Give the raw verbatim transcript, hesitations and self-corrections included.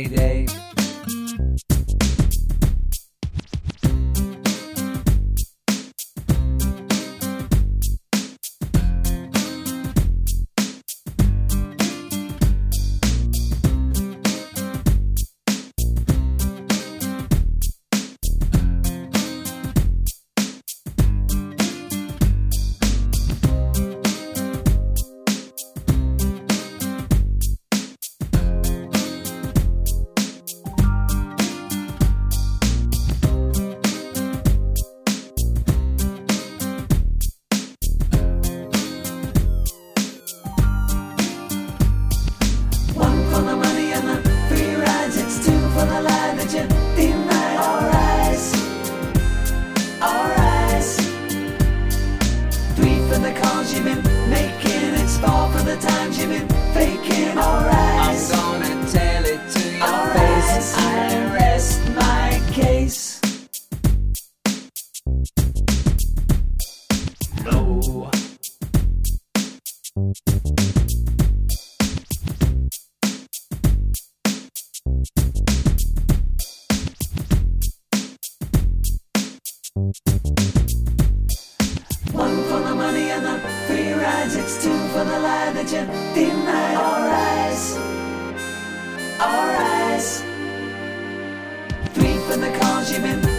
payday. You've been making, it's fall for the times you've been faking. Alright, I'm gonna tell it to your all face. Right. I rest my case. No. One for the money and the free rides, it's two for the lie that you denied. All rise, all rise. Three for the calls you've been